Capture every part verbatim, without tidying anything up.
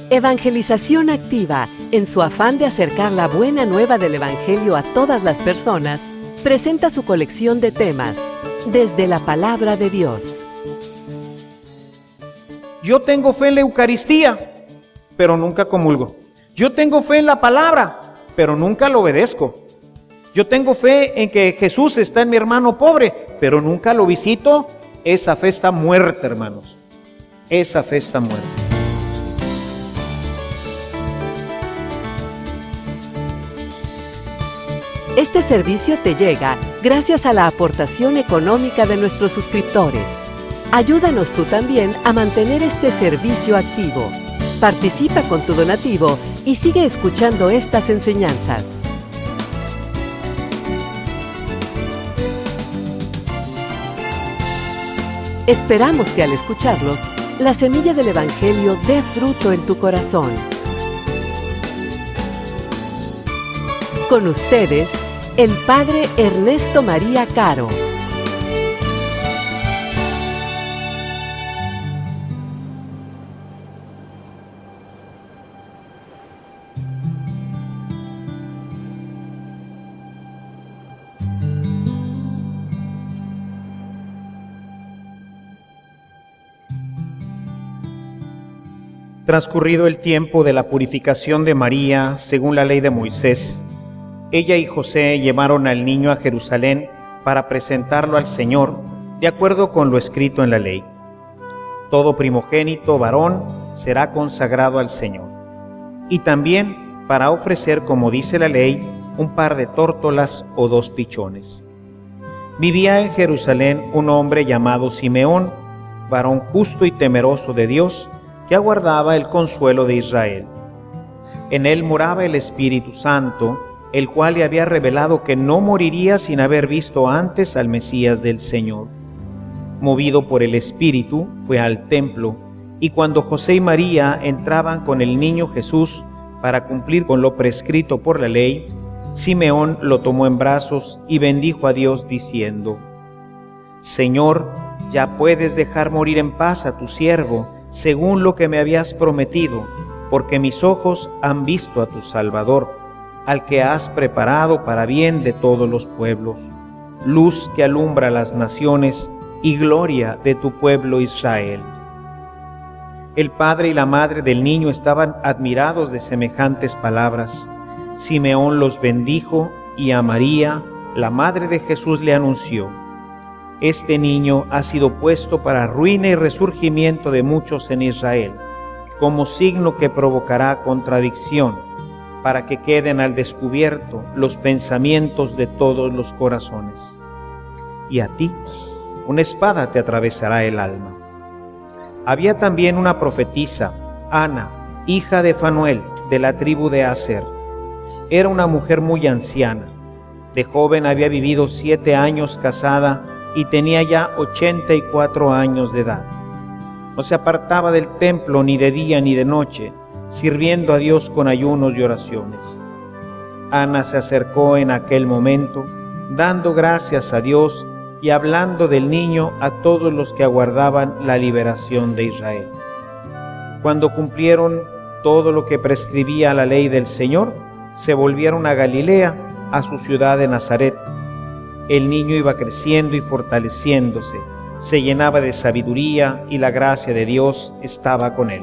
Evangelización Activa, en su afán de acercar la buena nueva del Evangelio a todas las personas, presenta su colección de temas, desde la Palabra de Dios. Yo tengo fe en la Eucaristía, pero nunca comulgo. Yo tengo fe en la palabra, pero nunca lo obedezco. Yo tengo fe en que Jesús está en mi hermano pobre, pero nunca lo visito. Esa fe está muerta, hermanos. Esa fe está muerta. Este servicio te llega gracias a la aportación económica de nuestros suscriptores. Ayúdanos tú también a mantener este servicio activo. Participa con tu donativo y sigue escuchando estas enseñanzas. Esperamos que al escucharlos, la semilla del Evangelio dé fruto en tu corazón. Con ustedes, el Padre Ernesto María Caro. Transcurrido el tiempo de la purificación de María, según la ley de Moisés, ella y José llevaron al niño a Jerusalén para presentarlo al Señor, de acuerdo con lo escrito en la ley. Todo primogénito varón será consagrado al Señor. Y también para ofrecer, como dice la ley, un par de tórtolas o dos pichones. Vivía en Jerusalén un hombre llamado Simeón, varón justo y temeroso de Dios, que aguardaba el consuelo de Israel. En él moraba el Espíritu Santo, el cual le había revelado que no moriría sin haber visto antes al Mesías del Señor. Movido por el Espíritu, fue al templo, y cuando José y María entraban con el niño Jesús para cumplir con lo prescrito por la ley, Simeón lo tomó en brazos y bendijo a Dios diciendo: Señor, ya puedes dejar morir en paz a tu siervo, según lo que me habías prometido, porque mis ojos han visto a tu Salvador, al que has preparado para bien de todos los pueblos, luz que alumbra las naciones y gloria de tu pueblo Israel. El padre y la madre del niño estaban admirados de semejantes palabras. Simeón los bendijo y a María, la madre de Jesús, le anunció: Este niño ha sido puesto para ruina y resurgimiento de muchos en Israel, como signo que provocará contradicción, para que queden al descubierto los pensamientos de todos los corazones. Y a ti, una espada te atravesará el alma. Había también una profetisa, Ana, hija de Fanuel, de la tribu de Aser. Era una mujer muy anciana. De joven había vivido siete años casada y tenía ya ochenta y cuatro años de edad. No se apartaba del templo ni de día ni de noche, sirviendo a Dios con ayunos y oraciones. Ana se acercó en aquel momento, dando gracias a Dios y hablando del niño a todos los que aguardaban la liberación de Israel. Cuando cumplieron todo lo que prescribía la ley del Señor, se volvieron a Galilea, a su ciudad de Nazaret. El niño iba creciendo y fortaleciéndose, se llenaba de sabiduría y la gracia de Dios estaba con él.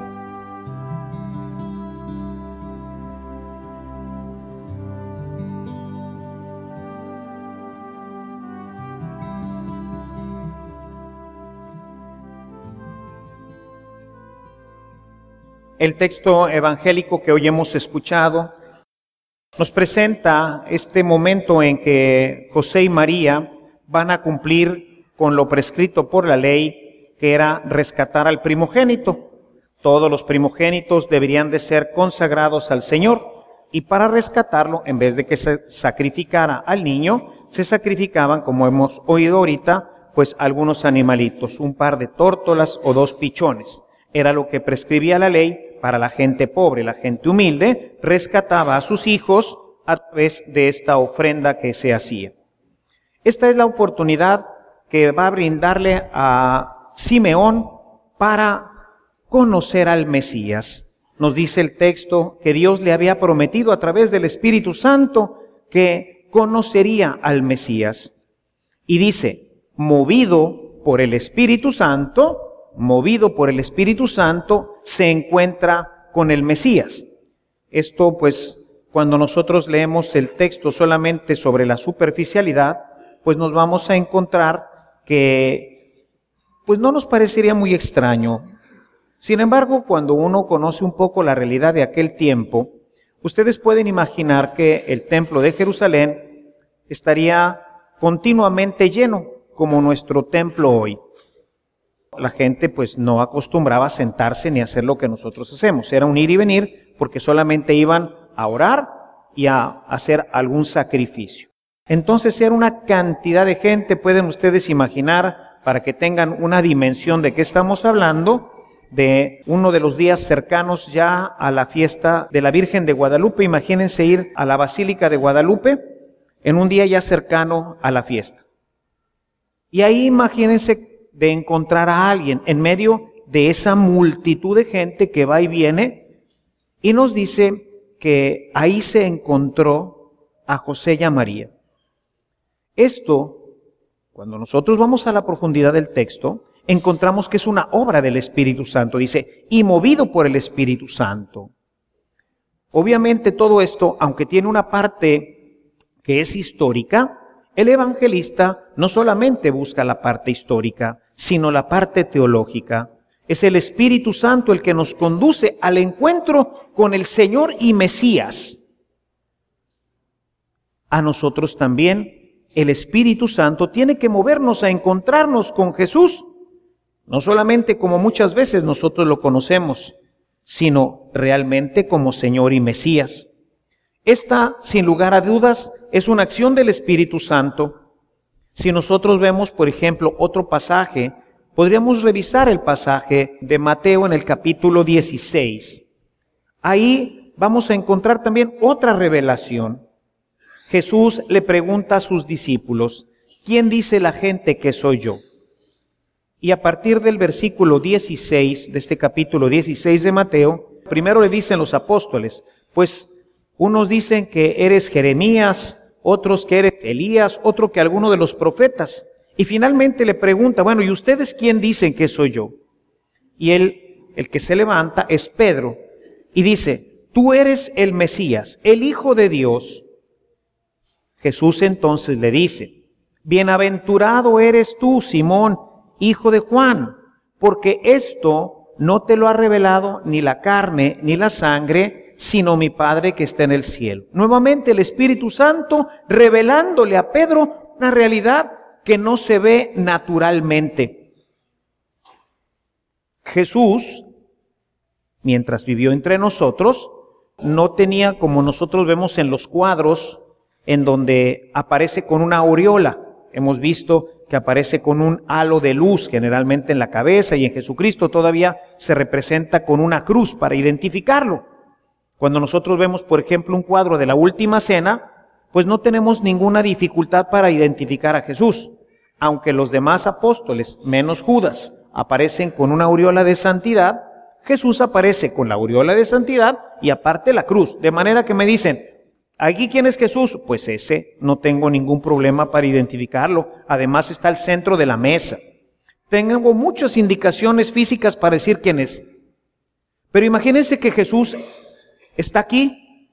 El texto evangélico que hoy hemos escuchado nos presenta este momento en que José y María van a cumplir con lo prescrito por la ley, que era rescatar al primogénito. Todos los primogénitos deberían de ser consagrados al Señor, y para rescatarlo, en vez de que se sacrificara al niño, se sacrificaban, como hemos oído ahorita, pues algunos animalitos, un par de tórtolas o dos pichones. Era lo que prescribía la ley. Para la gente pobre, la gente humilde, rescataba a sus hijos a través de esta ofrenda que se hacía. Esta es la oportunidad que va a brindarle a Simeón para conocer al Mesías. nos dice el texto que Dios le había prometido a través del Espíritu Santo que conocería al Mesías. Y dice, movido por el Espíritu Santo, movido por el Espíritu Santo, se encuentra con el Mesías. Esto, pues, cuando nosotros leemos el texto solamente sobre la superficialidad, pues nos vamos a encontrar que, pues no nos parecería muy extraño. Sin embargo, cuando uno conoce un poco la realidad de aquel tiempo, ustedes pueden imaginar que el templo de Jerusalén estaría continuamente lleno, como nuestro templo hoy. La gente pues no acostumbraba a sentarse ni a hacer lo que nosotros hacemos. Era un ir y venir porque solamente iban a orar y a hacer algún sacrificio. Entonces era una cantidad de gente, pueden ustedes imaginar, para que tengan una dimensión de qué estamos hablando, de uno de los días cercanos ya a la fiesta de la Virgen de Guadalupe. Imagínense ir a la Basílica de Guadalupe en un día ya cercano a la fiesta. Y ahí imagínense de encontrar a alguien en medio de esa multitud de gente que va y viene, y nos dice que ahí se encontró a José y a María. Esto, cuando nosotros vamos a la profundidad del texto, encontramos que es una obra del Espíritu Santo. Dice, y movido por el Espíritu Santo. Obviamente todo esto, aunque tiene una parte que es histórica, el evangelista no solamente busca la parte histórica, sino la parte teológica. Es el Espíritu Santo el que nos conduce al encuentro con el Señor y Mesías. A nosotros también el Espíritu Santo tiene que movernos a encontrarnos con Jesús, no solamente como muchas veces nosotros lo conocemos, sino realmente como Señor y Mesías. Esta, sin lugar a dudas, es una acción del Espíritu Santo. Si nosotros vemos, por ejemplo, otro pasaje, podríamos revisar el pasaje de Mateo en el capítulo dieciséis. Ahí vamos a encontrar también otra revelación. Jesús le pregunta a sus discípulos, ¿quién dice la gente que soy yo? Y a partir del versículo dieciséis, de este capítulo dieciséis de Mateo, primero le dicen los apóstoles, pues unos dicen que eres Jeremías, otros que eres Elías, otro que alguno de los profetas. Y finalmente le pregunta, bueno, ¿y ustedes quién dicen que soy yo? Y él, el que se levanta, es Pedro, y dice, tú eres el Mesías, el Hijo de Dios. Jesús entonces le dice, bienaventurado eres tú, Simón, hijo de Juan, porque esto no te lo ha revelado ni la carne ni la sangre, sino mi Padre que está en el cielo. Nuevamente el Espíritu Santo revelándole a Pedro una realidad que no se ve naturalmente. Jesús, mientras vivió entre nosotros, no tenía, como nosotros vemos en los cuadros, en donde aparece con una aureola. Hemos visto que aparece con un halo de luz generalmente en la cabeza, y en Jesucristo todavía se representa con una cruz para identificarlo. Cuando nosotros vemos, por ejemplo, un cuadro de la Última Cena, pues no tenemos ninguna dificultad para identificar a Jesús, aunque los demás apóstoles, menos Judas, aparecen con una aureola de santidad. Jesús aparece con la aureola de santidad y aparte la cruz, de manera que me dicen, ¿aquí quién es Jesús? Pues ese, no tengo ningún problema para identificarlo. Además está al centro de la mesa. Tengo muchas indicaciones físicas para decir quién es. Pero imagínense que Jesús está aquí.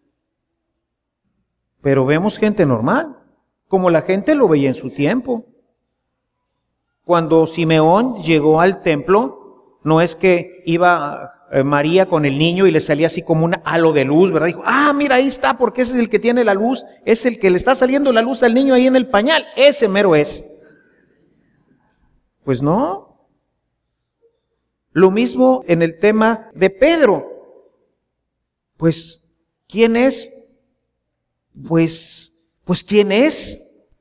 Pero vemos gente normal, como la gente lo veía en su tiempo. Cuando Simeón llegó al templo, no es que iba María con el niño y le salía así como un halo de luz, ¿verdad? Dijo, ah, mira, ahí está, porque ese es el que tiene la luz, es el que le está saliendo la luz al niño ahí en el pañal, ese mero es. Pues no. Lo mismo en el tema de Pedro. Pues, ¿quién es? Pues, pues, ¿quién es?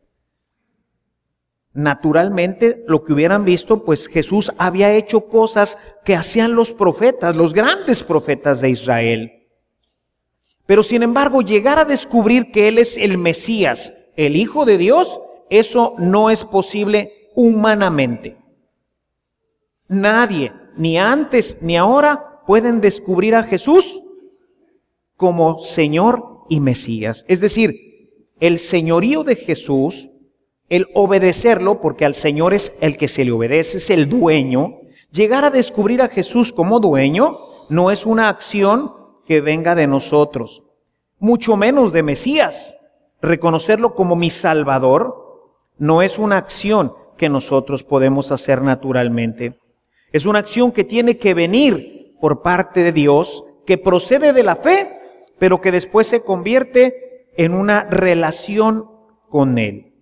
Naturalmente, lo que hubieran visto, pues Jesús había hecho cosas que hacían los profetas, los grandes profetas de Israel. Pero sin embargo, llegar a descubrir que Él es el Mesías, el Hijo de Dios, eso no es posible humanamente. Nadie, ni antes ni ahora, pueden descubrir a Jesús como Señor y Mesías. Es decir, el señorío de Jesús, el obedecerlo, porque al Señor es el que se le obedece, es el dueño. Llegar a descubrir a Jesús como dueño no es una acción que venga de nosotros, mucho menos de Mesías. Reconocerlo como mi Salvador no es una acción que nosotros podemos hacer naturalmente. Es una acción que tiene que venir por parte de Dios, que procede de la fe, pero que después se convierte en una relación con Él.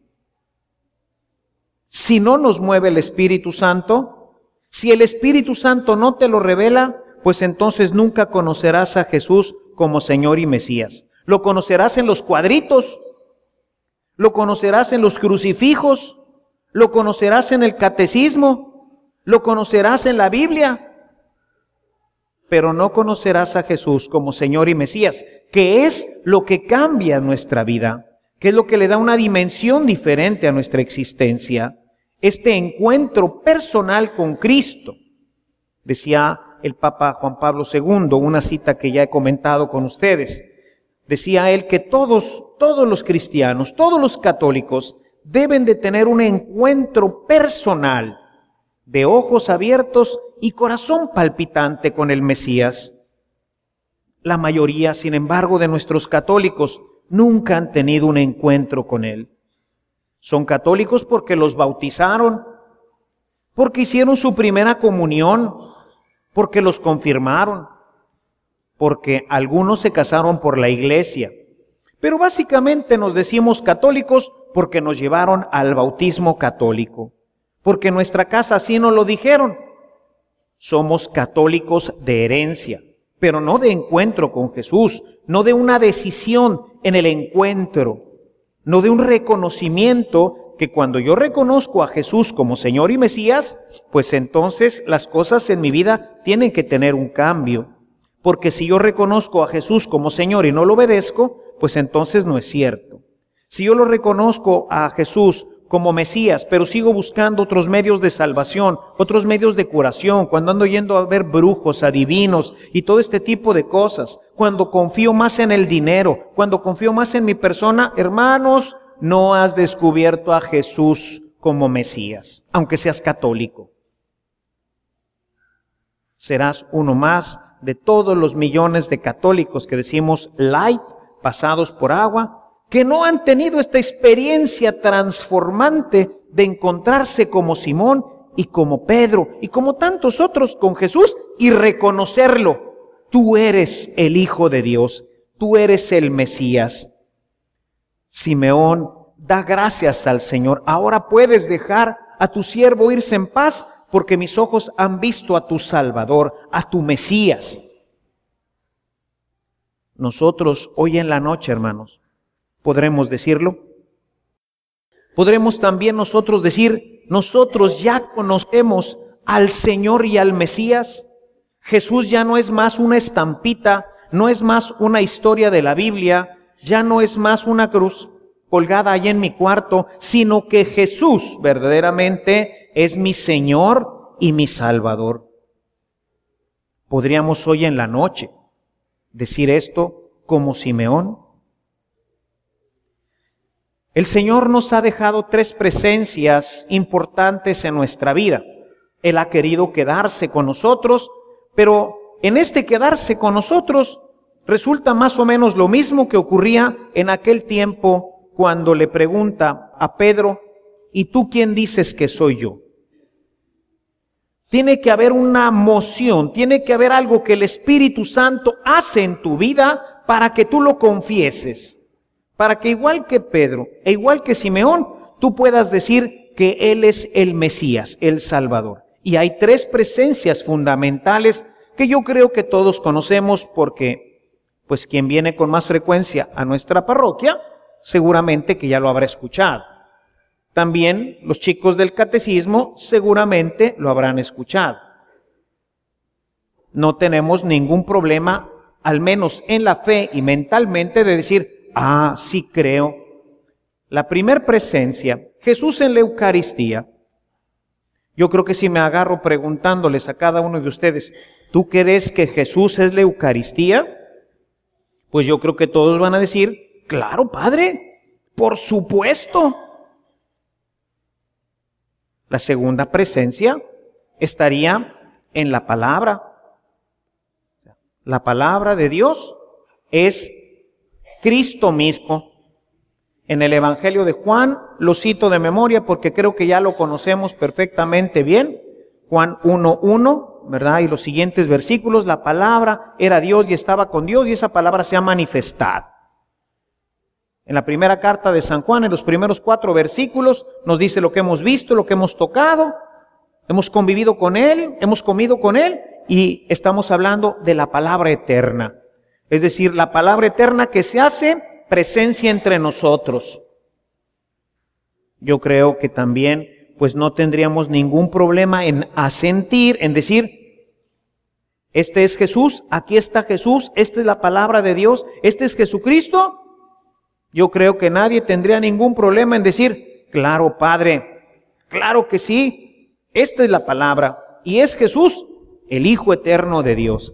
Si no nos mueve el Espíritu Santo, si el Espíritu Santo no te lo revela, pues entonces nunca conocerás a Jesús como Señor y Mesías. Lo conocerás en los cuadritos, lo conocerás en los crucifijos, lo conocerás en el catecismo, lo conocerás en la Biblia, pero no conocerás a Jesús como Señor y Mesías, que es lo que cambia nuestra vida, que es lo que le da una dimensión diferente a nuestra existencia. Este encuentro personal con Cristo. Decía el Papa Juan Pablo segundo, una cita que ya he comentado con ustedes. Decía él que todos, todos los cristianos, todos los católicos deben de tener un encuentro personal de ojos abiertos y corazón palpitante con el Mesías. La mayoría, sin embargo, de nuestros católicos nunca han tenido un encuentro con Él. Son católicos porque los bautizaron, porque hicieron su primera comunión, porque los confirmaron, porque algunos se casaron por la iglesia. Pero básicamente nos decimos católicos porque nos llevaron al bautismo católico, porque en nuestra casa así nos lo dijeron. Somos católicos de herencia, pero no de encuentro con Jesús, no de una decisión en el encuentro, no de un reconocimiento que cuando yo reconozco a Jesús como Señor y Mesías, pues entonces las cosas en mi vida tienen que tener un cambio. Porque si yo reconozco a Jesús como Señor y no lo obedezco, pues entonces no es cierto. Si yo lo reconozco a Jesús como Mesías, pero sigo buscando otros medios de salvación, otros medios de curación, cuando ando yendo a ver brujos, adivinos y todo este tipo de cosas, cuando confío más en el dinero, cuando confío más en mi persona, hermanos, no has descubierto a Jesús como Mesías, aunque seas católico. Serás uno más de todos los millones de católicos que decimos light, pasados por agua, que no han tenido esta experiencia transformante de encontrarse como Simón y como Pedro y como tantos otros con Jesús y reconocerlo. Tú eres el Hijo de Dios, tú eres el Mesías. Simeón, da gracias al Señor. Ahora puedes dejar a tu siervo irse en paz porque mis ojos han visto a tu Salvador, a tu Mesías. Nosotros hoy en la noche, hermanos, ¿podremos decirlo? Podremos también nosotros decir, nosotros ya conocemos al Señor y al Mesías. Jesús ya no es más una estampita, no es más una historia de la Biblia, ya no es más una cruz colgada ahí en mi cuarto, sino que Jesús verdaderamente es mi Señor y mi Salvador. ¿Podríamos hoy en la noche decir esto como Simeón? El Señor nos ha dejado tres presencias importantes en nuestra vida. Él ha querido quedarse con nosotros, pero en este quedarse con nosotros resulta más o menos lo mismo que ocurría en aquel tiempo cuando le pregunta a Pedro, ¿y tú quién dices que soy yo? Tiene que haber una moción, tiene que haber algo que el Espíritu Santo hace en tu vida para que tú lo confieses. Para que igual que Pedro e igual que Simeón, tú puedas decir que Él es el Mesías, el Salvador. Y hay tres presencias fundamentales que yo creo que todos conocemos porque, pues quien viene con más frecuencia a nuestra parroquia, seguramente que ya lo habrá escuchado. También los chicos del catecismo seguramente lo habrán escuchado. No tenemos ningún problema, al menos en la fe y mentalmente, de decir, ah, sí creo. La primer presencia, Jesús en la Eucaristía. Yo creo que si me agarro preguntándoles a cada uno de ustedes, ¿tú crees que Jesús es la Eucaristía? Pues yo creo que todos van a decir, claro, Padre, por supuesto. La segunda presencia estaría en la palabra. La palabra de Dios es Cristo mismo. En el Evangelio de Juan, lo cito de memoria porque creo que ya lo conocemos perfectamente bien. Juan uno uno, ¿verdad? Y los siguientes versículos, la palabra era Dios y estaba con Dios y esa palabra se ha manifestado. En la primera carta de San Juan, en los primeros cuatro versículos, nos dice lo que hemos visto, lo que hemos tocado, hemos convivido con Él, hemos comido con Él y estamos hablando de la palabra eterna. Es decir, la palabra eterna que se hace presencia entre nosotros. Yo creo que también, pues no tendríamos ningún problema en asentir, en decir, este es Jesús, aquí está Jesús, esta es la palabra de Dios, este es Jesucristo. Yo creo que nadie tendría ningún problema en decir, claro, Padre, claro que sí, esta es la palabra y es Jesús, el Hijo eterno de Dios.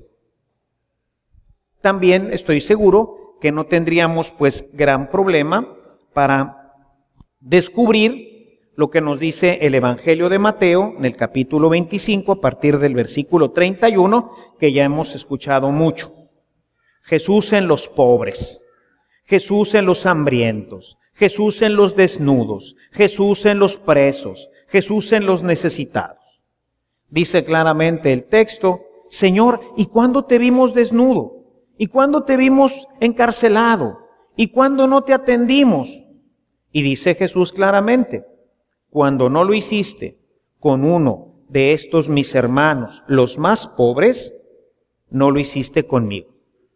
También estoy seguro que no tendríamos pues gran problema para descubrir lo que nos dice el Evangelio de Mateo en el capítulo veinticinco a partir del versículo treinta y uno, que ya hemos escuchado mucho. Jesús en los pobres, Jesús en los hambrientos, Jesús en los desnudos, Jesús en los presos, Jesús en los necesitados. Dice claramente el texto, Señor, ¿y cuándo te vimos desnudo? ¿Y cuándo te vimos encarcelado? ¿Y cuándo no te atendimos? Y dice Jesús claramente, cuando no lo hiciste con uno de estos mis hermanos, los más pobres, no lo hiciste conmigo.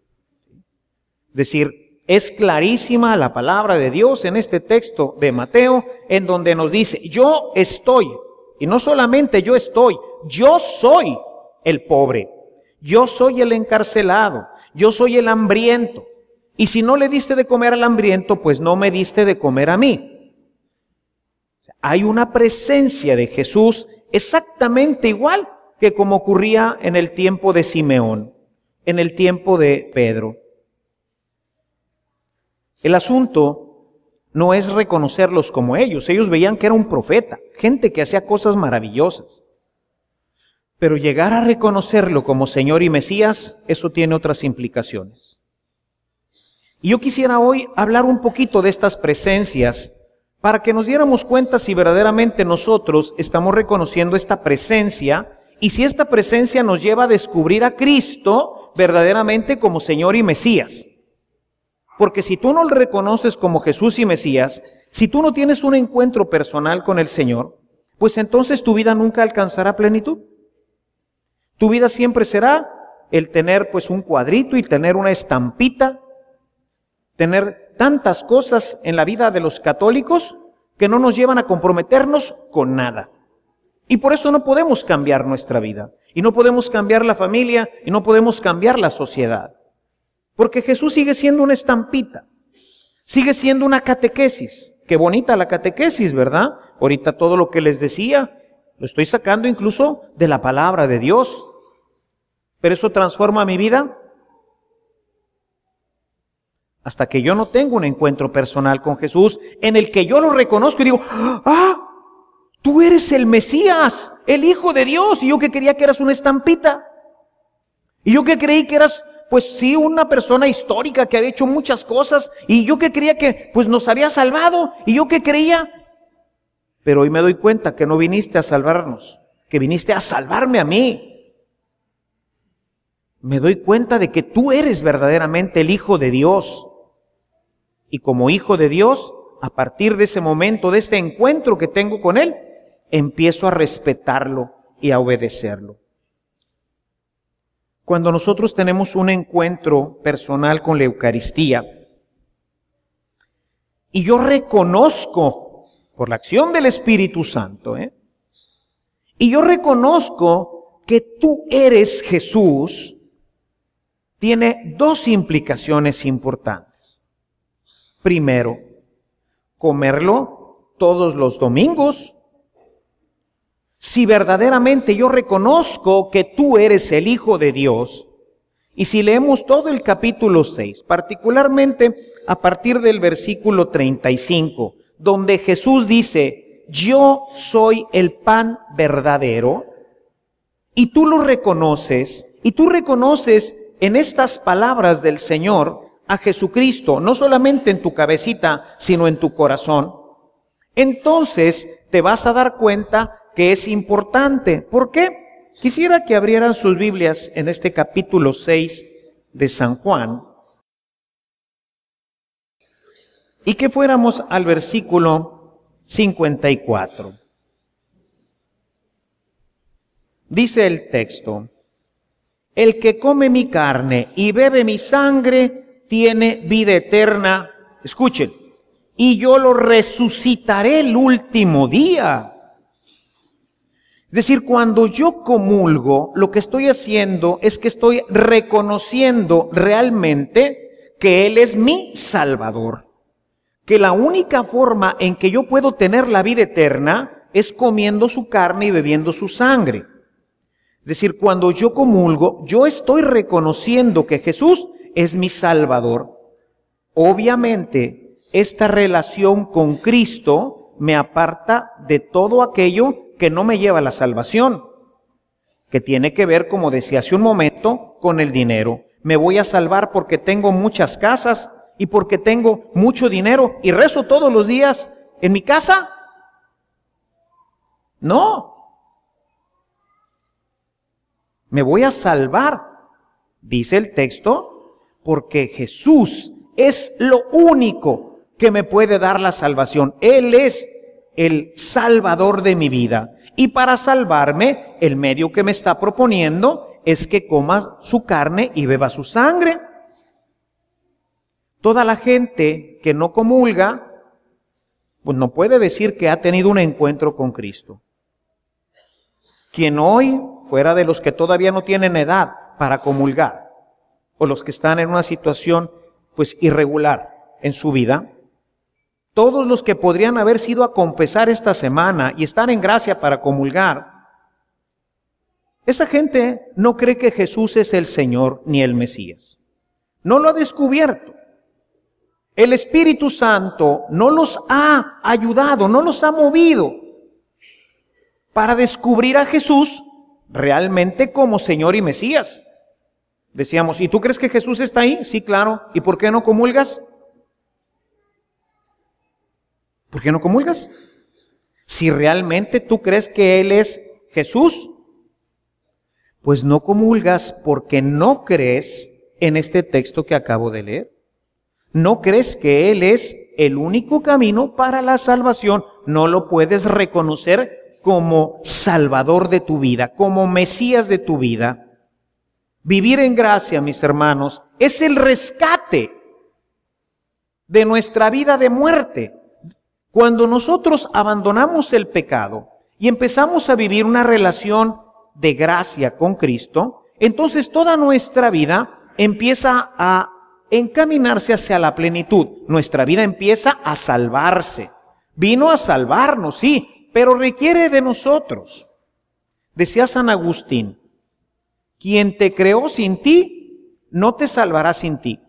Es decir, es clarísima la palabra de Dios en este texto de Mateo, en donde nos dice, yo estoy, y no solamente yo estoy, yo soy el pobre, yo soy el encarcelado, yo soy el hambriento. Y si no le diste de comer al hambriento, pues no me diste de comer a mí. Hay una presencia de Jesús exactamente igual que como ocurría en el tiempo de Simeón, en el tiempo de Pedro. El asunto no es reconocerlos como ellos. Ellos veían que era un profeta, gente que hacía cosas maravillosas. Pero llegar a reconocerlo como Señor y Mesías, eso tiene otras implicaciones. Y yo quisiera hoy hablar un poquito de estas presencias para que nos diéramos cuenta si verdaderamente nosotros estamos reconociendo esta presencia y si esta presencia nos lleva a descubrir a Cristo verdaderamente como Señor y Mesías. Porque si tú no lo reconoces como Jesús y Mesías, si tú no tienes un encuentro personal con el Señor, pues entonces tu vida nunca alcanzará plenitud. Tu vida siempre será el tener pues un cuadrito y tener una estampita, tener tantas cosas en la vida de los católicos que no nos llevan a comprometernos con nada. Y por eso no podemos cambiar nuestra vida, y no podemos cambiar la familia, y no podemos cambiar la sociedad. Porque Jesús sigue siendo una estampita, sigue siendo una catequesis. Qué bonita la catequesis, ¿verdad? Ahorita todo lo que les decía, lo estoy sacando incluso de la palabra de Dios. Pero eso transforma mi vida hasta que yo no tengo un encuentro personal con Jesús en el que yo lo reconozco y digo, ¡ah! Tú eres el Mesías, el Hijo de Dios. Y yo que quería que eras una estampita. Y yo que creí que eras, pues sí, una persona histórica que había hecho muchas cosas. Y yo que creía que, pues nos había salvado. Y yo que creía. Pero hoy me doy cuenta que no viniste a salvarnos, que viniste a salvarme a mí. Me doy cuenta de que tú eres verdaderamente el Hijo de Dios. Y como Hijo de Dios, a partir de ese momento, de este encuentro que tengo con Él, empiezo a respetarlo y a obedecerlo. Cuando nosotros tenemos un encuentro personal con la Eucaristía, y yo reconozco, por la acción del Espíritu Santo, ¿eh? y yo reconozco que tú eres Jesús, tiene dos implicaciones importantes. Primero, comerlo todos los domingos. Si verdaderamente yo reconozco que tú eres el Hijo de Dios, y si leemos todo el capítulo seis, particularmente a partir del versículo treinta y cinco, donde Jesús dice, yo soy el pan verdadero, y tú lo reconoces, y tú reconoces en estas palabras del Señor a Jesucristo, no solamente en tu cabecita, sino en tu corazón, entonces te vas a dar cuenta que es importante. ¿Por qué? Quisiera que abrieran sus Biblias en este capítulo seis de San Juan y que fuéramos al versículo cincuenta y cuatro. Dice el texto, el que come mi carne y bebe mi sangre tiene vida eterna. Escuchen, y yo lo resucitaré el último día. Es decir, cuando yo comulgo, lo que estoy haciendo es que estoy reconociendo realmente que Él es mi Salvador. Que la única forma en que yo puedo tener la vida eterna es comiendo su carne y bebiendo su sangre. Es decir, cuando yo comulgo, yo estoy reconociendo que Jesús es mi Salvador. Obviamente, esta relación con Cristo me aparta de todo aquello que no me lleva a la salvación, que tiene que ver, como decía hace un momento, con el dinero. Me voy a salvar porque tengo muchas casas y porque tengo mucho dinero y rezo todos los días en mi casa. No. Me voy a salvar, dice el texto, porque Jesús es lo único que me puede dar la salvación. Él es el Salvador de mi vida. Y para salvarme, el medio que me está proponiendo es que coma su carne y beba su sangre. Toda la gente que no comulga, pues no puede decir que ha tenido un encuentro con Cristo. Quien hoy, fuera de los que todavía no tienen edad para comulgar, o los que están en una situación pues irregular en su vida, todos los que podrían haber sido a confesar esta semana y estar en gracia para comulgar, esa gente no cree que Jesús es el Señor ni el Mesías. No lo ha descubierto. El Espíritu Santo no los ha ayudado, no los ha movido para descubrir a Jesús realmente como Señor y Mesías. Decíamos, ¿y tú crees que Jesús está ahí? Sí, claro. ¿Y por qué no comulgas? ¿Por qué no comulgas? Si realmente tú crees que Él es Jesús, pues no comulgas porque no crees en este texto que acabo de leer. No crees que Él es el único camino para la salvación. No lo puedes reconocer como Salvador de tu vida, como Mesías de tu vida. Vivir en gracia, mis hermanos, es el rescate de nuestra vida de muerte. Cuando nosotros abandonamos el pecado y empezamos a vivir una relación de gracia con Cristo, entonces toda nuestra vida empieza a encaminarse hacia la plenitud. Nuestra vida empieza a salvarse. Vino a salvarnos, sí, pero requiere de nosotros. Decía San Agustín, quien te creó sin ti, no te salvará sin ti.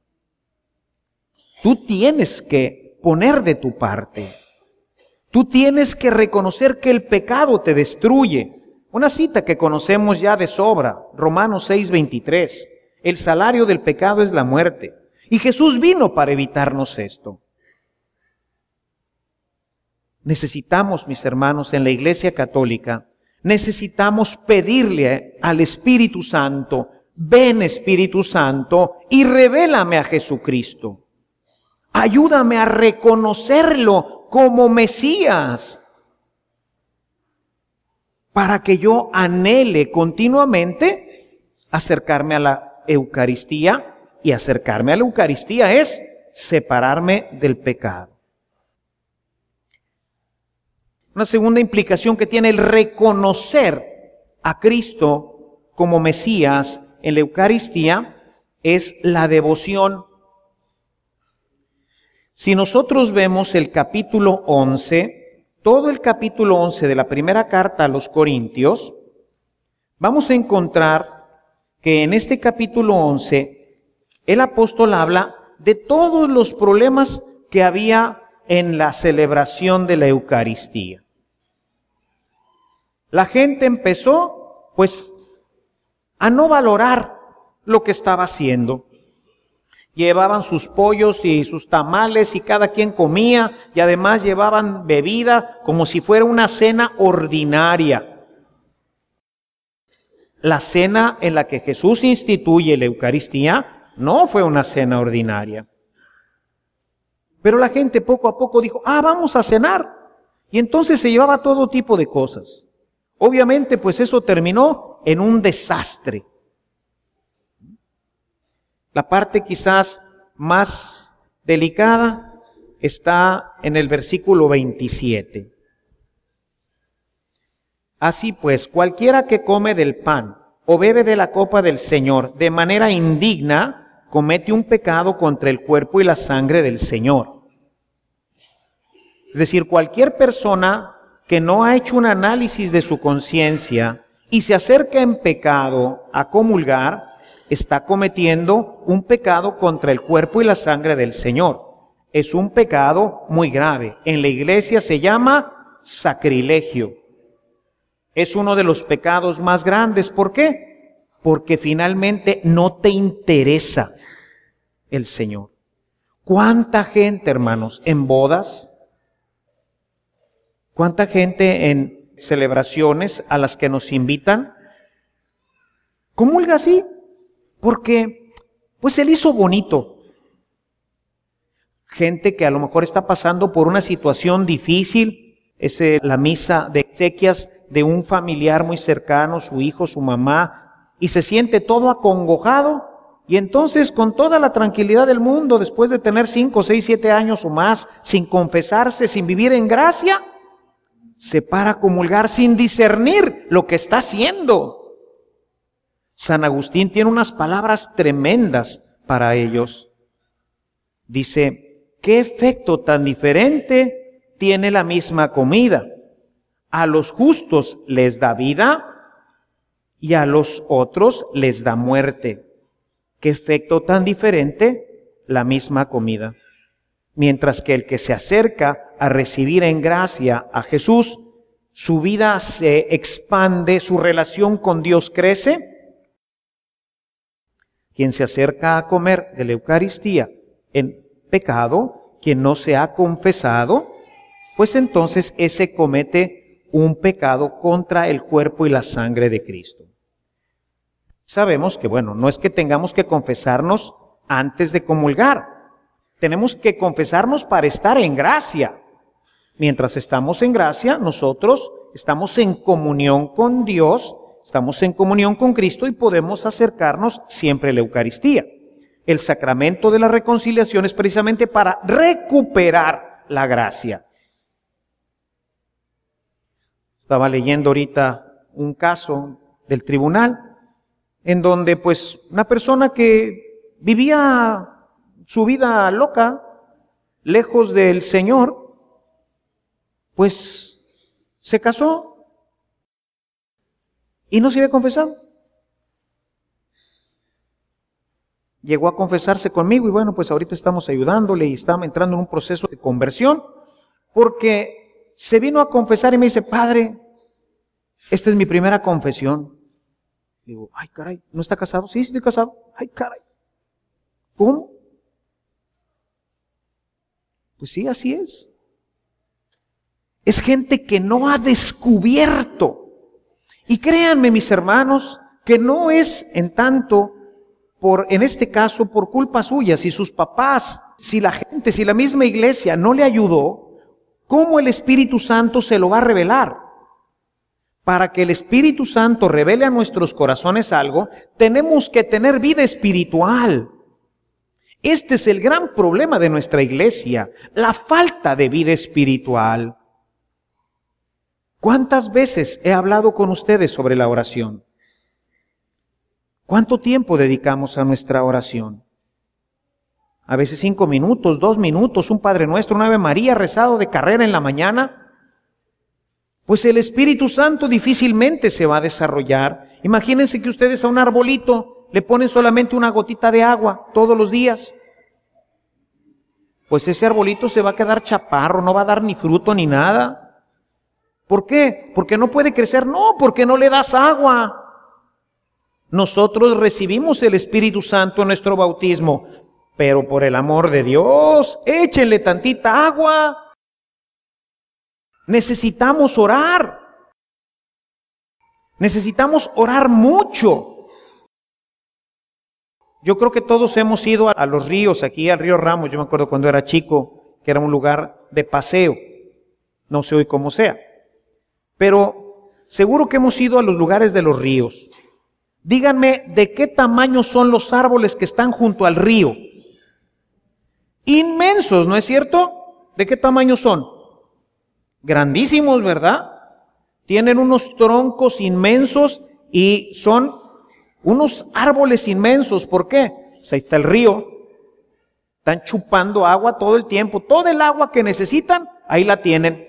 Tú tienes que poner de tu parte. Tú tienes que reconocer que el pecado te destruye. Una cita que conocemos ya de sobra, Romanos seis veintitrés. El salario del pecado es la muerte. Y Jesús vino para evitarnos esto. Necesitamos, mis hermanos, en la Iglesia Católica, necesitamos pedirle al Espíritu Santo, ven Espíritu Santo y revélame a Jesucristo. Ayúdame a reconocerlo como Mesías, para que yo anhele continuamente acercarme a la Eucaristía, y acercarme a la Eucaristía es separarme del pecado. Una segunda implicación que tiene el reconocer a Cristo como Mesías en la Eucaristía es la devoción. Si nosotros vemos el capítulo once, todo el capítulo once de la primera carta a los Corintios, vamos a encontrar que en este capítulo once el apóstol habla de todos los problemas que había en la celebración de la Eucaristía. La gente empezó, pues, a no valorar lo que estaba haciendo. Llevaban sus pollos y sus tamales y cada quien comía, y además llevaban bebida como si fuera una cena ordinaria. La cena en la que Jesús instituye la Eucaristía no fue una cena ordinaria. Pero la gente poco a poco dijo, ah, vamos a cenar. Y entonces se llevaba todo tipo de cosas. Obviamente, pues eso terminó en un desastre. La parte quizás más delicada está en el versículo veintisiete. Así pues, cualquiera que come del pan o bebe de la copa del Señor de manera indigna, comete un pecado contra el cuerpo y la sangre del Señor. Es decir, cualquier persona que no ha hecho un análisis de su conciencia y se acerca en pecado a comulgar, está cometiendo un pecado contra el cuerpo y la sangre del Señor. Es un pecado muy grave. En la iglesia se llama sacrilegio. Es uno de los pecados más grandes. ¿Por qué? Porque finalmente no te interesa el Señor. ¿Cuánta gente, hermanos, en bodas? ¿Cuánta gente en celebraciones a las que nos invitan comulga así? Porque, pues, él hizo bonito. Gente que a lo mejor está pasando por una situación difícil, es eh, la misa de exequias de un familiar muy cercano, su hijo, su mamá, y se siente todo acongojado, y entonces con toda la tranquilidad del mundo, después de tener cinco, seis, siete años o más, sin confesarse, sin vivir en gracia, se para a comulgar sin discernir lo que está haciendo. San Agustín tiene unas palabras tremendas para ellos. Dice, ¿qué efecto tan diferente tiene la misma comida? A los justos les da vida y a los otros les da muerte. ¿Qué efecto tan diferente? La misma comida. Mientras que el que se acerca a recibir en gracia a Jesús, su vida se expande, su relación con Dios crece. Quien se acerca a comer de la Eucaristía en pecado, quien no se ha confesado, pues entonces ese comete un pecado contra el cuerpo y la sangre de Cristo. Sabemos que, bueno, no es que tengamos que confesarnos antes de comulgar. Tenemos que confesarnos para estar en gracia. Mientras estamos en gracia, nosotros estamos en comunión con Dios, estamos en comunión con Cristo y podemos acercarnos siempre a la Eucaristía. El sacramento de la reconciliación es precisamente para recuperar la gracia. Estaba leyendo ahorita un caso del tribunal en donde pues una persona que vivía su vida loca, lejos del Señor, pues se casó y no se había confesado. Llegó a confesarse conmigo y bueno, pues ahorita estamos ayudándole y estamos entrando en un proceso de conversión porque se vino a confesar y me dice, padre, esta es mi primera confesión. Digo, ay caray, ¿no está casado? Sí, sí estoy casado. Ay caray, ¿cómo? Pues sí, así es. Es gente que no ha descubierto. Y créanme, mis hermanos, que no es en tanto, por, en este caso, por culpa suya. Si sus papás, si la gente, si la misma iglesia no le ayudó, ¿cómo el Espíritu Santo se lo va a revelar? Para que el Espíritu Santo revele a nuestros corazones algo, tenemos que tener vida espiritual. Este es el gran problema de nuestra iglesia, la falta de vida espiritual. ¿Cuántas veces he hablado con ustedes sobre la oración? ¿Cuánto tiempo dedicamos a nuestra oración? A veces cinco minutos, dos minutos, un Padre Nuestro, un Ave María rezado de carrera en la mañana. pues el Espíritu Santo difícilmente se va a desarrollar. Imagínense que ustedes a un arbolito le ponen solamente una gotita de agua todos los días. Pues ese arbolito se va a quedar chaparro, no va a dar ni fruto ni nada. ¿Por qué? ¿Porque no puede crecer? No, porque no le das agua. Nosotros recibimos el Espíritu Santo en nuestro bautismo, pero por el amor de Dios, échenle tantita agua. Necesitamos orar. Necesitamos orar mucho. Yo creo que todos hemos ido a los ríos, aquí al río Ramos. Yo me acuerdo cuando era chico, que era un lugar de paseo. No sé hoy cómo sea. Pero seguro que hemos ido a los lugares de los ríos. Díganme, ¿de qué tamaño son los árboles que están junto al río? Inmensos, ¿no es cierto? ¿De qué tamaño son? Grandísimos, ¿verdad? Tienen unos troncos inmensos y son unos árboles inmensos. ¿Por qué? Pues ahí está el río. Están chupando agua todo el tiempo. Todo el agua que necesitan, ahí la tienen.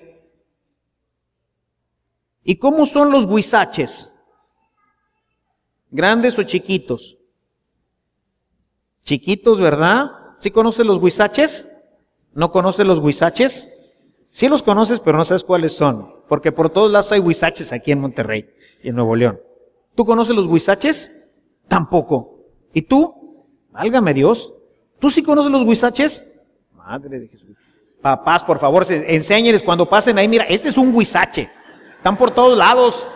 ¿Y cómo son los huizaches? ¿Grandes o chiquitos? Chiquitos, ¿verdad? ¿Sí conoces los huizaches? ¿No conoces los huizaches? Sí los conoces, pero no sabes cuáles son. Porque por todos lados hay huizaches aquí en Monterrey y en Nuevo León. ¿Tú conoces los huizaches? Tampoco. ¿Y tú? Válgame Dios. ¿Tú sí conoces los huizaches? Madre de Jesús. Papás, por favor, enséñenles cuando pasen ahí. Mira, este es un huizache. Están por todos lados.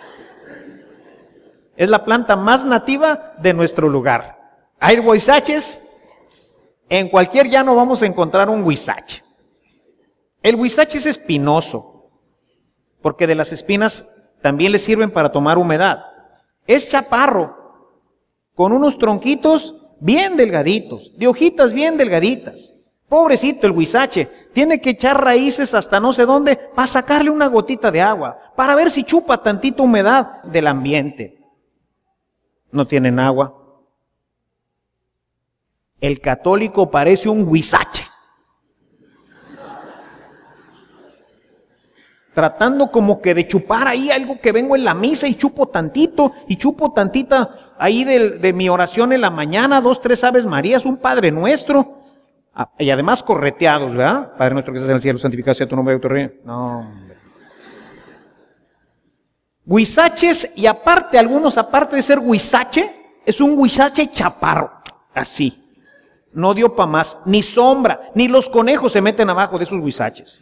Es la planta más nativa de nuestro lugar. Hay huizaches. En cualquier llano vamos a encontrar un huizache. El huizache es espinoso, porque de las espinas también le sirven para tomar humedad. Es chaparro, con unos tronquitos bien delgaditos, de hojitas bien delgaditas. Pobrecito el huizache, tiene que echar raíces hasta no sé dónde para sacarle una gotita de agua, para ver si chupa tantita humedad del ambiente. No tienen agua. El católico parece un huizache, tratando como que de chupar ahí algo que vengo en la misa y chupo tantito, y chupo tantita ahí de, de mi oración en la mañana, dos, tres Aves Marías, un Padre Nuestro, ah, y además correteados, ¿verdad? Padre Nuestro que estás en el cielo, santificado sea tu nombre, tu reino. No, hombre. Huizaches, y aparte, algunos aparte de ser huizache, es un huizache chaparro, así. No dio pa' más, ni sombra, ni los conejos se meten abajo de esos huizaches.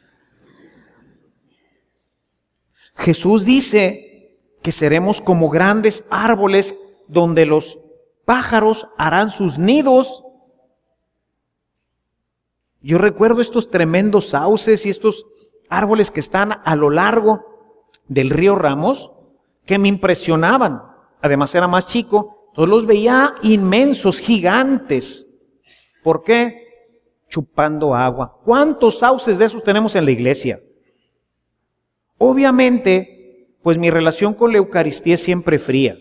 Jesús dice que seremos como grandes árboles donde los pájaros harán sus nidos. Yo recuerdo estos tremendos sauces y estos árboles que están a lo largo del río Ramos, que me impresionaban. Además era más chico, entonces los veía inmensos, gigantes. ¿Por qué? Chupando agua. ¿Cuántos sauces de esos tenemos en la iglesia? Obviamente, pues mi relación con la Eucaristía es siempre fría.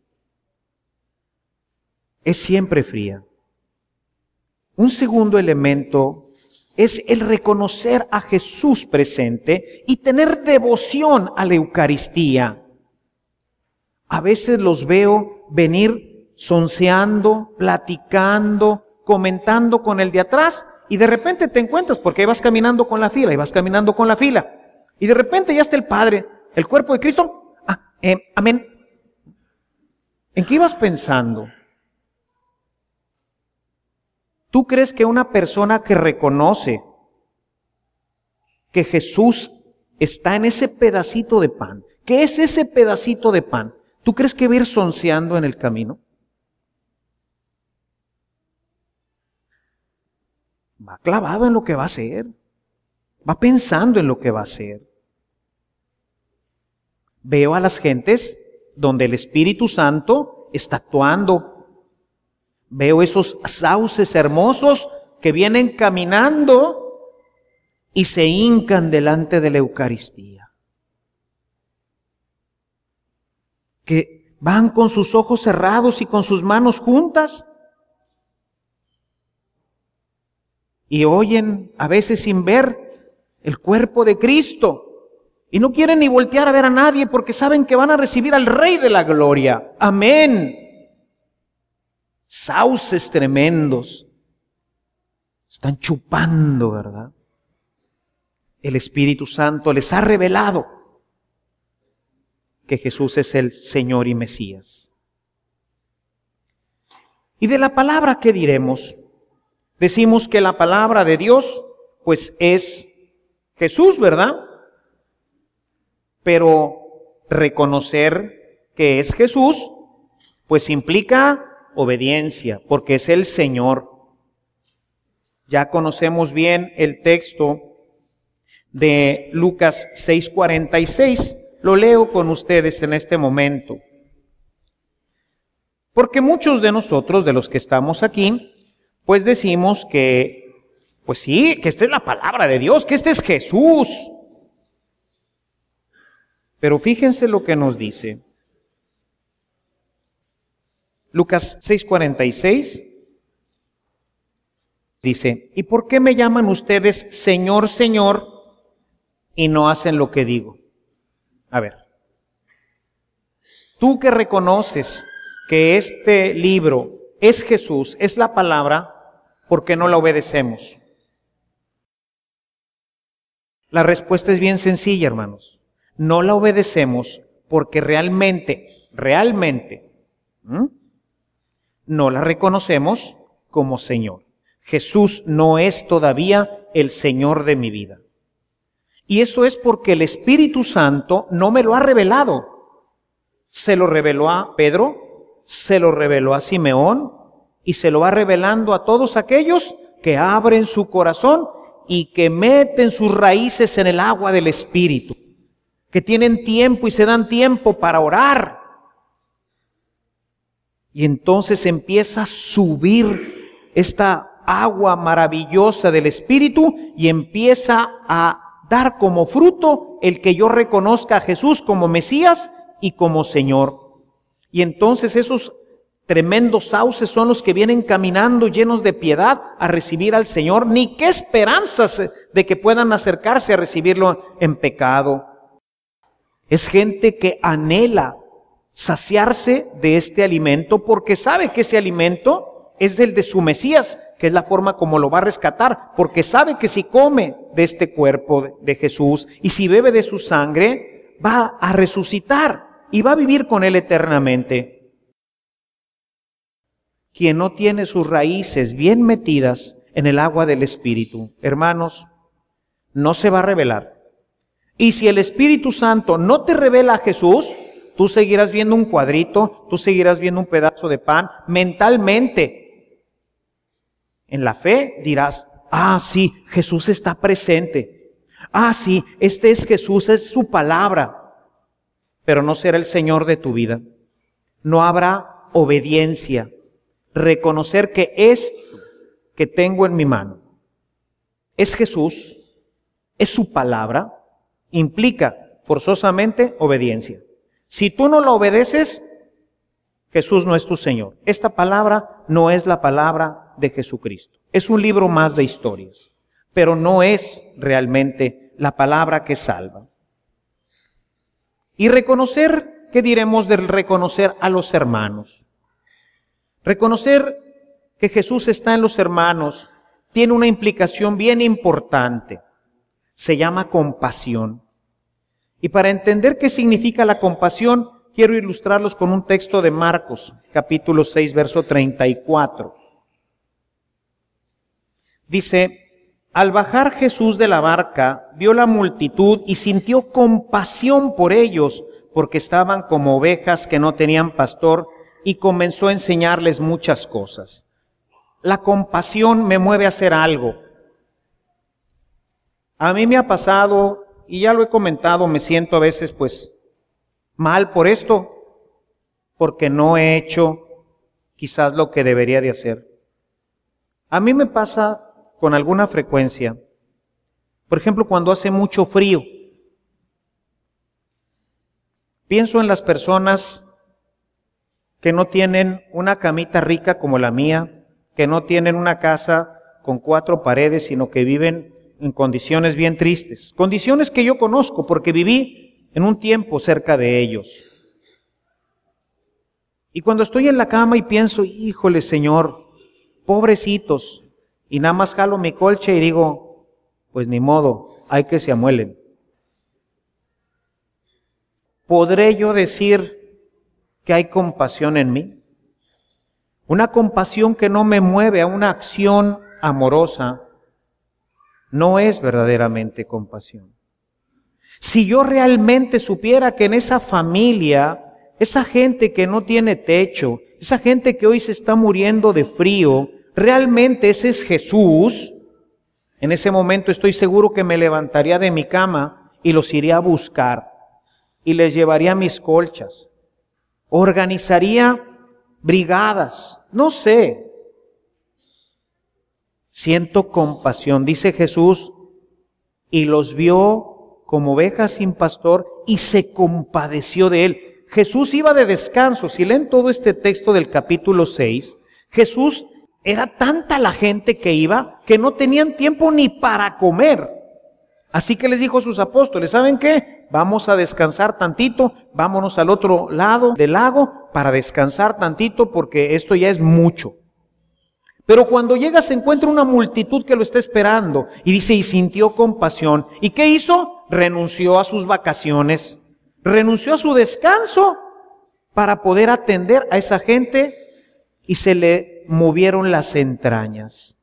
Es siempre fría. Un segundo elemento es el reconocer a Jesús presente y tener devoción a la Eucaristía. A veces los veo venir sonceando, platicando, comentando con el de atrás, y de repente te encuentras, porque ahí vas caminando con la fila, y vas caminando con la fila, y de repente ya está el Padre, el cuerpo de Cristo. Ah, eh, amén. ¿En qué ibas pensando? ¿Tú crees que una persona que reconoce que Jesús está en ese pedacito de pan, que es ese pedacito de pan, ¿tú crees que va a ir sonceando en el camino? Va clavado en lo que va a hacer. Va pensando en lo que va a hacer. Veo a las gentes donde el Espíritu Santo está actuando. Veo esos sauces hermosos que vienen caminando y se hincan delante de la Eucaristía. Que van con sus ojos cerrados y con sus manos juntas. Y oyen, a veces sin ver, el cuerpo de Cristo. Y no quieren ni voltear a ver a nadie porque saben que van a recibir al Rey de la Gloria. Amén. Sauces tremendos. Están chupando, ¿verdad? El Espíritu Santo les ha revelado que Jesús es el Señor y Mesías. Y de la palabra, ¿qué diremos? Decimos que la palabra de Dios, pues es Jesús, ¿verdad? Pero reconocer que es Jesús, pues implica obediencia, porque es el Señor. Ya conocemos bien el texto de Lucas seis cuarenta y seis. Lo leo con ustedes en este momento. Porque muchos de nosotros, de los que estamos aquí, pues decimos que, pues sí, que esta es la palabra de Dios, que este es Jesús. Pero fíjense lo que nos dice. Lucas seis cuarenta y seis dice, ¿y por qué me llaman ustedes Señor, Señor, y no hacen lo que digo? A ver, tú que reconoces que este libro es Jesús, es la palabra, ¿por qué no la obedecemos? La respuesta es bien sencilla, hermanos. No la obedecemos porque realmente, realmente, ¿m? no la reconocemos como Señor. Jesús no es todavía el Señor de mi vida. Y eso es porque el Espíritu Santo no me lo ha revelado. Se lo reveló a Pedro, se lo reveló a Simeón y se lo va revelando a todos aquellos que abren su corazón y que meten sus raíces en el agua del Espíritu, que tienen tiempo y se dan tiempo para orar. Y entonces empieza a subir esta agua maravillosa del Espíritu y empieza a dar como fruto el que yo reconozca a Jesús como Mesías y como Señor. Y entonces esos tremendos sauces son los que vienen caminando llenos de piedad a recibir al Señor. Ni qué esperanzas de que puedan acercarse a recibirlo en pecado. Es gente que anhela saciarse de este alimento porque sabe que ese alimento es del de su Mesías, que es la forma como lo va a rescatar, porque sabe que si come de este cuerpo de Jesús y si bebe de su sangre, va a resucitar y va a vivir con él eternamente. Quien no tiene sus raíces bien metidas en el agua del Espíritu, hermanos, no se va a revelar. Y si el Espíritu Santo no te revela a Jesús, tú seguirás viendo un cuadrito, tú seguirás viendo un pedazo de pan mentalmente. En la fe dirás, ah, sí, Jesús está presente. Ah, sí, este es Jesús, es su palabra. Pero no será el Señor de tu vida. No habrá obediencia. Reconocer que esto que tengo en mi mano es Jesús, es su palabra, implica forzosamente obediencia. Si tú no lo obedeces, Jesús no es tu Señor. Esta palabra no es la palabra de Jesucristo. Es un libro más de historias, pero no es realmente la palabra que salva. Y reconocer, ¿qué diremos del reconocer a los hermanos? Reconocer que Jesús está en los hermanos tiene una implicación bien importante. Se llama compasión. Y para entender qué significa la compasión, quiero ilustrarlos con un texto de Marcos, capítulo seis, verso treinta y cuatro. Dice, al bajar Jesús de la barca, vio la multitud y sintió compasión por ellos, porque estaban como ovejas que no tenían pastor, y comenzó a enseñarles muchas cosas. La compasión me mueve a hacer algo. A mí me ha pasado, y ya lo he comentado, me siento a veces pues mal por esto, porque no he hecho quizás lo que debería de hacer. A mí me pasa con alguna frecuencia, por ejemplo, cuando hace mucho frío, pienso en las personas que no tienen una camita rica como la mía, que no tienen una casa con cuatro paredes, sino que viven en condiciones bien tristes, condiciones que yo conozco porque viví en un tiempo cerca de ellos. Y cuando estoy en la cama y pienso, híjole Señor, pobrecitos, y nada más jalo mi colcha y digo, pues ni modo, hay que se amuelen. ¿Podré yo decir que hay compasión en mí? Una compasión que no me mueve a una acción amorosa no es verdaderamente compasión. Si yo realmente supiera que en esa familia, esa gente que no tiene techo, esa gente que hoy se está muriendo de frío, realmente ese es Jesús, en ese momento estoy seguro que me levantaría de mi cama y los iría a buscar y les llevaría mis colchas. Organizaría brigadas, no sé. Siento compasión, dice Jesús, y los vio como ovejas sin pastor y se compadeció de él. Jesús iba de descanso. Si leen todo este texto del capítulo seis, Jesús, era tanta la gente que iba que no tenían tiempo ni para comer. Así que les dijo a sus apóstoles, ¿saben qué? Vamos a descansar tantito, vámonos al otro lado del lago para descansar tantito porque esto ya es mucho. Pero cuando llega se encuentra una multitud que lo está esperando y dice, y sintió compasión. ¿Y qué hizo? Renunció a sus vacaciones, renunció a su descanso para poder atender a esa gente y se le movieron las entrañas.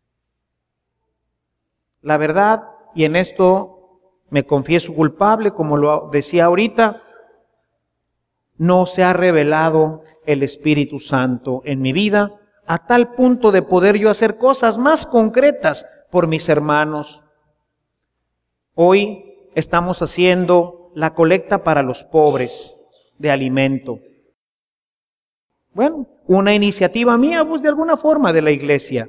La verdad, y en esto me confieso culpable, como lo decía ahorita, no se ha revelado el Espíritu Santo en mi vida a tal punto de poder yo hacer cosas más concretas por mis hermanos. Hoy estamos haciendo la colecta para los pobres de alimento. Bueno, una iniciativa mía, pues de alguna forma de la iglesia.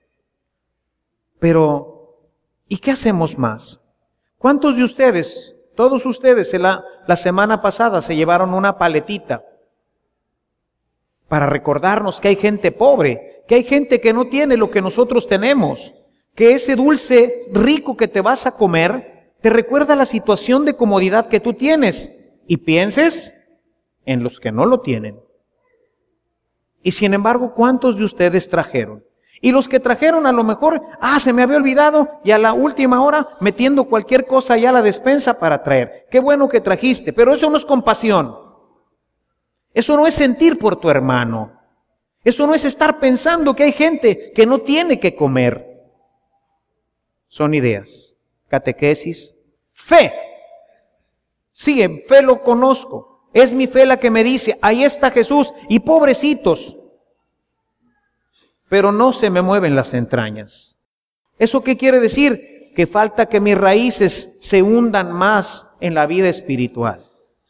Pero, ¿y qué hacemos más? ¿Cuántos de ustedes, todos ustedes, la, la semana pasada se llevaron una paletita para recordarnos que hay gente pobre, que hay gente que no tiene lo que nosotros tenemos, que ese dulce rico que te vas a comer te recuerda la situación de comodidad que tú tienes y pienses en los que no lo tienen? Y sin embargo, ¿cuántos de ustedes trajeron? Y los que trajeron a lo mejor, ah, se me había olvidado y a la última hora metiendo cualquier cosa allá a la despensa para traer. Qué bueno que trajiste, pero eso no es compasión. Eso no es sentir por tu hermano. Eso no es estar pensando que hay gente que no tiene que comer. Son ideas, catequesis, fe. Sí, en fe lo conozco. Es mi fe la que me dice, ahí está Jesús y pobrecitos. Pero no se me mueven las entrañas. ¿Eso qué quiere decir? Que falta que mis raíces se hundan más en la vida espiritual.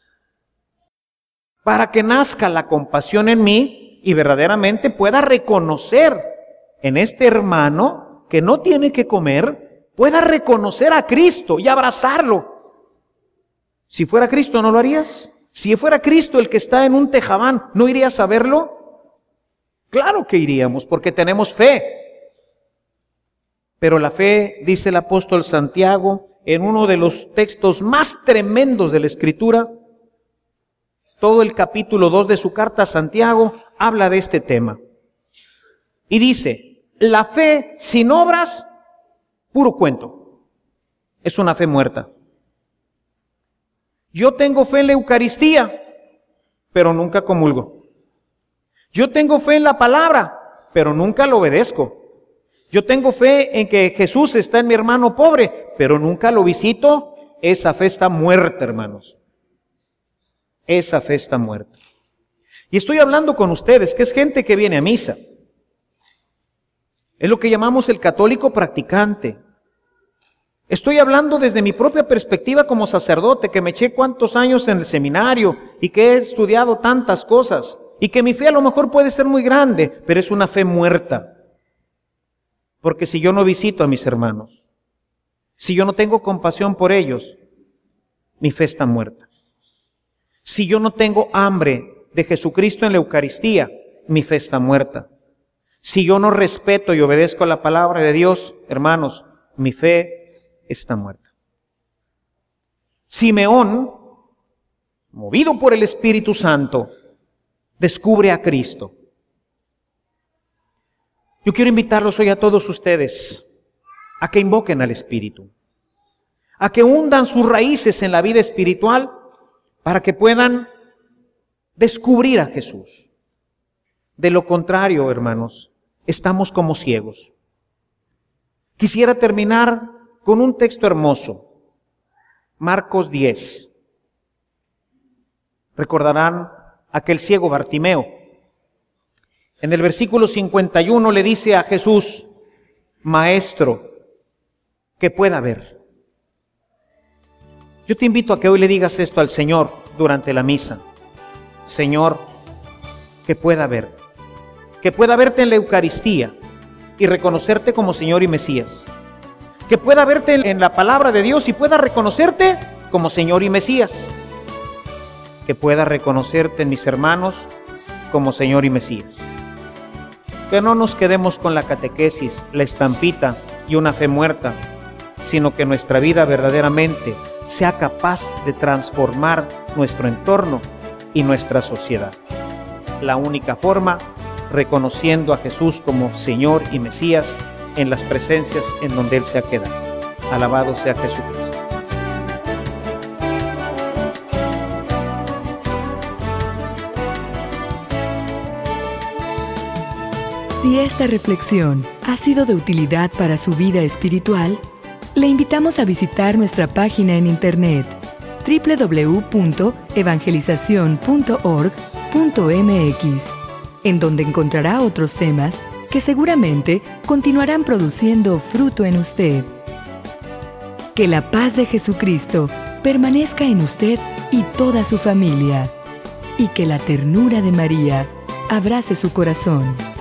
Para que nazca la compasión en mí y verdaderamente pueda reconocer en este hermano que no tiene que comer, pueda reconocer a Cristo y abrazarlo. Si fuera Cristo, ¿no lo harías? Si fuera Cristo el que está en un tejabán, ¿no irías a verlo? Claro que iríamos, porque tenemos fe. Pero la fe, dice el apóstol Santiago, en uno de los textos más tremendos de la Escritura, todo el capítulo dos de su carta a Santiago habla de este tema. Y dice, la fe sin obras, puro cuento. Es una fe muerta. Yo tengo fe en la Eucaristía, pero nunca comulgo. Yo tengo fe en la palabra, pero nunca lo obedezco. Yo tengo fe en que Jesús está en mi hermano pobre, pero nunca lo visito. Esa fe está muerta, hermanos. Esa fe está muerta. Y estoy hablando con ustedes, que es gente que viene a misa. Es lo que llamamos el católico practicante. Estoy hablando desde mi propia perspectiva como sacerdote, que me eché cuántos años en el seminario y que he estudiado tantas cosas. Y que mi fe a lo mejor puede ser muy grande, pero es una fe muerta. Porque si yo no visito a mis hermanos, si yo no tengo compasión por ellos, mi fe está muerta. Si yo no tengo hambre de Jesucristo en la Eucaristía, mi fe está muerta. Si yo no respeto y obedezco a la palabra de Dios, hermanos, mi fe está muerta. Simeón, movido por el Espíritu Santo, descubre a Cristo. Yo quiero invitarlos hoy a todos ustedes a que invoquen al Espíritu, a que hundan sus raíces en la vida espiritual para que puedan descubrir a Jesús. De lo contrario, hermanos, estamos como ciegos. Quisiera terminar con un texto hermoso, Marcos diez. Recordarán aquel ciego Bartimeo. En el versículo cincuenta y uno le dice a Jesús: Maestro, que pueda ver. Yo te invito a que hoy le digas esto al Señor durante la misa. Señor, que pueda ver. Que pueda verte en la Eucaristía y reconocerte como Señor y Mesías. Que pueda verte en la palabra de Dios y pueda reconocerte como Señor y Mesías. Que pueda reconocerte en mis hermanos como Señor y Mesías. Que no nos quedemos con la catequesis, la estampita y una fe muerta, sino que nuestra vida verdaderamente sea capaz de transformar nuestro entorno y nuestra sociedad. La única forma, reconociendo a Jesús como Señor y Mesías en las presencias en donde Él se ha quedado. Alabado sea Jesucristo. Si esta reflexión ha sido de utilidad para su vida espiritual, le invitamos a visitar nuestra página en internet doble u doble u doble u punto evangelización punto org punto m x, en donde encontrará otros temas que seguramente continuarán produciendo fruto en usted. Que la paz de Jesucristo permanezca en usted y toda su familia, y que la ternura de María abrace su corazón.